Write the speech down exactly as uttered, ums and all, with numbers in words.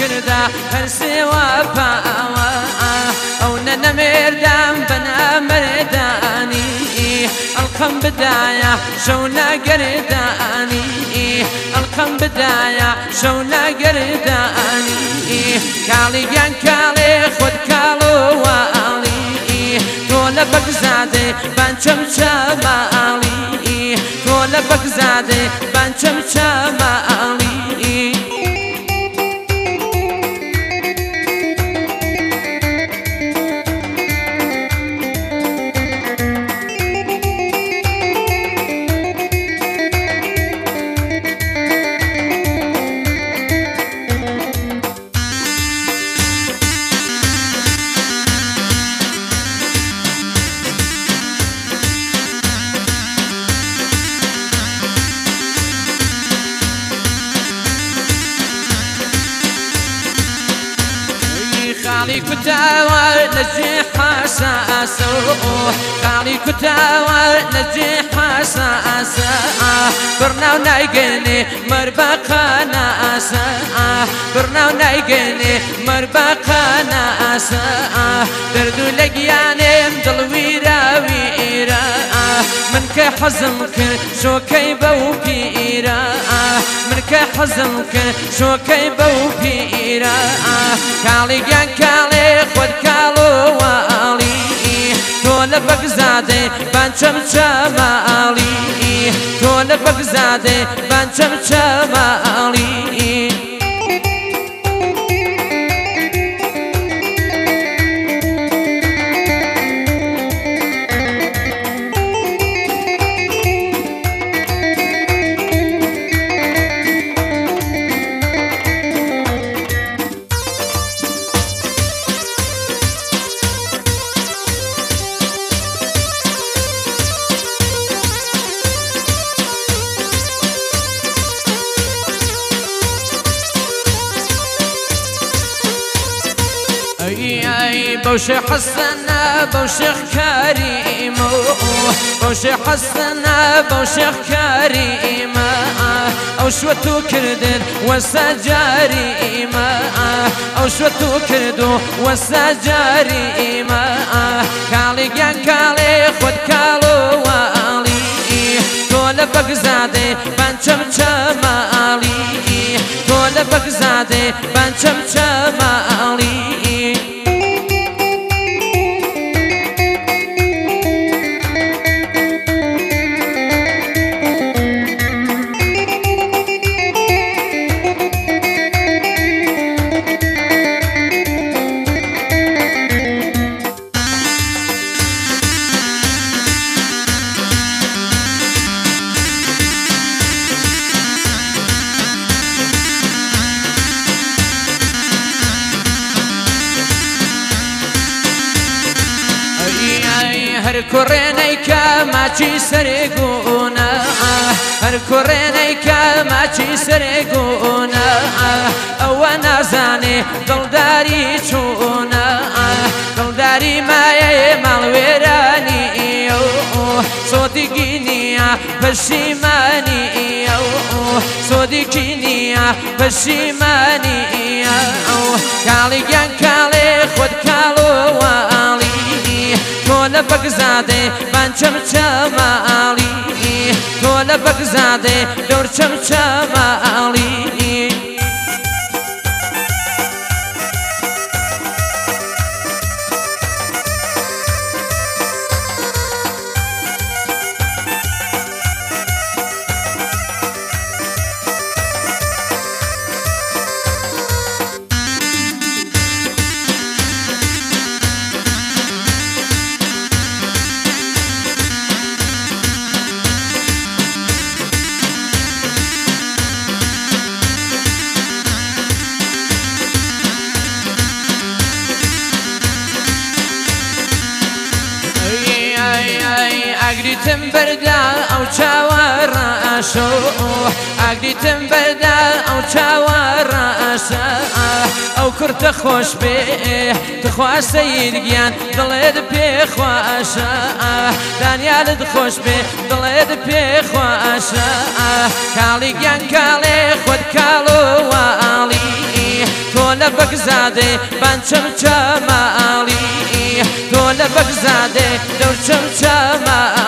کردا هەرسێوە پاوە ئەو نەنە مێردام بەنامەردانی ئەڵقەم بدایە شەو ناگەردانی ئەڵقەم بدایە شەو ناگەردانی کاڵیگیان کاڵێ خۆت کاڵۆواڵی تۆ لە بەگزادێ بانچەم چاماڵی تۆ لە بەگزادێ بانچەم چاماڵی خاڵی کوتاوە لەجێ حەساسە خاڵی کوتاوە لەجێ حەساسە بڕناو نایگەنێ مەربەقە ناسە بڕناو نایگەنێ مەربەقە ناسە دەرد و لە گیانێم دڵویرە ویرە من کە حەزم کرد شۆکەی بەو پیرە من کە حەزم کرد شۆکەی بەو پیرە کاڵیگیان کاڵێ خۆت کاڵۆواڵی تۆ لە بەگزادێ بانچەم چاماڵی تۆ لە بەگزادێ بانچەم چاماڵی بوشي حسنا بوشيخ كريم بوشي حسنا بوشيخ كريم او شوتو كردن وسجاري او شوتو كردو وسجاري كالي جان كالي خد كالو والي تولى بغزادي بانشم شمالي تولى بغزادي بانشم شمالي هر كورينيكا ماشي سرقونا هر كورينيكا ماشي سرقونا او انا زاني دلداري چونا دلداري مايه مالويراني صدقينيا پشیمانی صدقينيا پشیمانی کالیگان کالی خود کالو والی تولى بغزادي بانشم شمالي تولى بغزادي دورشم شمالي اقريتم بردا او چاوار راشو اقريتم بردا او چاوار راشا او كرت خوش به تخوا سيد گيان دلد بي خواشا دانيال خوش به دلد بي خواشا كالي گيان كالي خود كالو والي تول بەگزادێ بانچەم چەماڵی تۆ لە بەگزادێ دەورچەم چەماڵی